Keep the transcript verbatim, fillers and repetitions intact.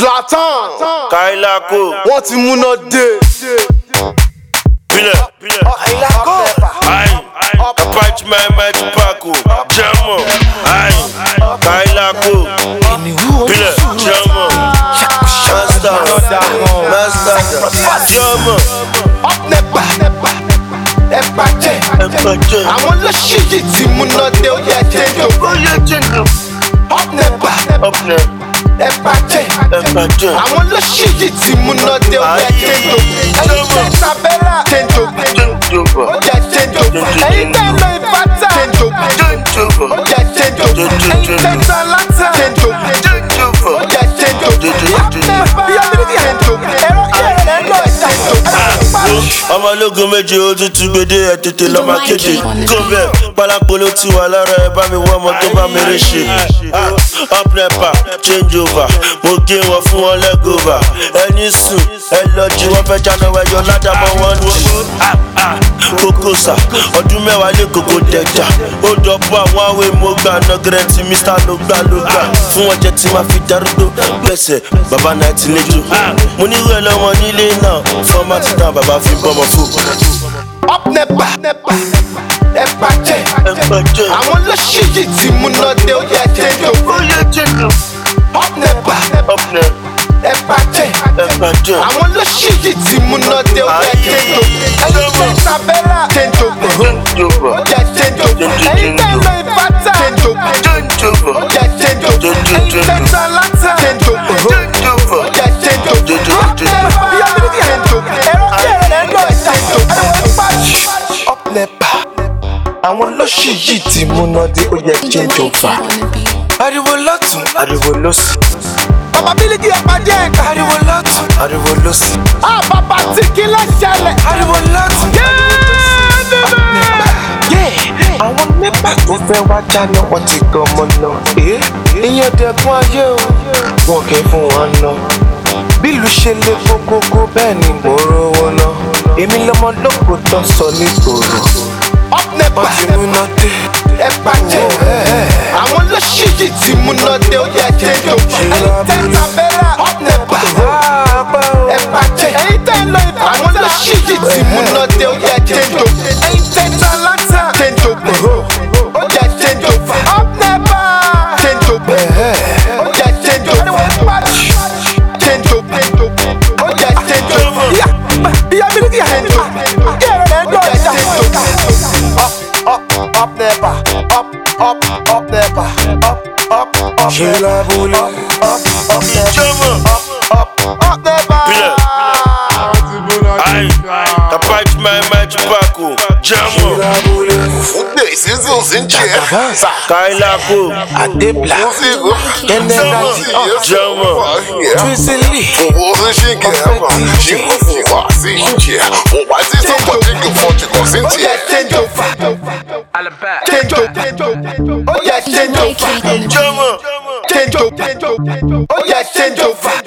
Zlatan Kailako wọ́n ti múná dé. Bile Kailako Aye Apache my my Tupaco Jamo Aye Kailako Bile Jamo Master Master Jamo Up nepa Nepa jẹ àwọn olóṣì yìí ti múná dé ó yẹ jẹjọ. Up nepa Up there Nepa jẹ àwọn olóṣì yìí ti múná dé ó yẹ jẹjọ. Ẹyin tẹ sábẹ́rà jẹjọ ó yẹ jẹjọ. Ẹyin tẹ lọ ìbátà jẹjọ ó yẹ jẹjọ. Ẹyin tẹ sàlátà jẹjọ ó yẹ jẹjọ. Up nepa jẹjọ ẹ̀rọ kẹrẹ lọ jẹjọ. ọmọ ológun méje ó tutù gbèdé ẹ tètè lọ máa kéde kó bẹ́ẹ̀ pálápolo ti wà lára ẹ bá mi wọ ọmọ tó bá mi rí ṣe. Up nepa change over mo gé wọn fún wọn lẹ́gọ̀ọ́bà ẹni sùn ẹ lọ jí wọn fẹ́ jáná ẹyọ ládàmọ́ wọn jù. Kókósà ọdún mẹ́wàá lé kókó dẹjà ó dọ̀pọ̀ àwọn àwẹ̀ mo gbà nọgẹrẹ tí mr ló gbà ló gbà fún wọn jẹ tí máa fi darúgbó gbẹ̀sẹ̀ bàbá náà ti lẹ́jọ́ mo ní ìwé lọ́wọ́ nílé náà fọ́ọ̀mátì náà bàbá fi bọ́mọ fún. Up nepa Nepa jẹ àwọn olóṣì yìí ti múná dé ó yẹ jẹjọ. Up nepa Nepa jẹ àwọn olóṣì yìí ti múná dé ó yẹ jẹjọ. Ẹyin tẹ sábẹ́rà jẹjọ ó yẹ jẹjọ. Ẹyin tẹ lọ ìbátà jẹjọ ó yẹ jẹjọ. Ẹyin tẹ sàlátà jẹjọ ó yẹ jẹjọ. Up nepa jẹjọ ẹ̀rọ kẹrẹ lọ jẹjọ. Up nepa àwọn olóṣì yìí ti múná dé ó yẹ jẹjọ fà. Ariwo lọ́tún ariwo lósì. Bàbá Bílíkì ẹ̀pàdé ẹ̀ka. Ariwo lọ́tún ariwo lósì. Ah bàbá tí kí ló ṣẹlẹ̀. Ariwo lọ́tún ariwo lósì. Àwọn nípa tó fẹ́ wá jáná wọ́n ti gan ọmọ náà. Ìyẹn dẹ̀kun ayé o wọn kì í fún wọn náà. Bí ìlú ṣe lé kókókó bẹ́ẹ̀ ni mo rówó náà. Èmi lọmọ lóko tó ń sọ nígboro. Up nepa wọ́n ti múná dé. Ẹ̀pà jẹ́ àwọn olóṣì yìí ti múná dé ó yẹ jẹjọ. Ẹyin tẹ sábẹ́rà up nepa ẹ̀pà jẹ́ ẹyin tẹ lọ ìbá àwọn olóṣì yìí ti múná dé ó yẹ jẹjọ. Ẹyin tẹ sàlátà jẹjọ ó yẹ jẹjọ. Up nepa jẹjọ ó yẹ jẹjọ. Jẹjọ ó yẹ jẹjọ. Ìyá Bílíkì jẹjọ kẹrẹ rẹ lọ jẹjọ. Up nepa, up, up, up nepa, up, up, up nepa, up, up nepa, up, up, up nepa. Bile Aye Apache my my Tupaco Jamo Fúdé ìsinsìn sí ń jẹ Kailako Adébla, Kẹ́nẹ́rẹ́tì, Jamo Twisili, owó ń ṣe kẹ́ẹ̀mà ṣe kò fún wa sí ń jẹ wọ́n wá sí sọ́kọ̀ tí kò fọ́ tí kò sí ń ó yẹ jẹ. change over, change over, ó yẹ change over, Jamo change over, ó yẹ change over.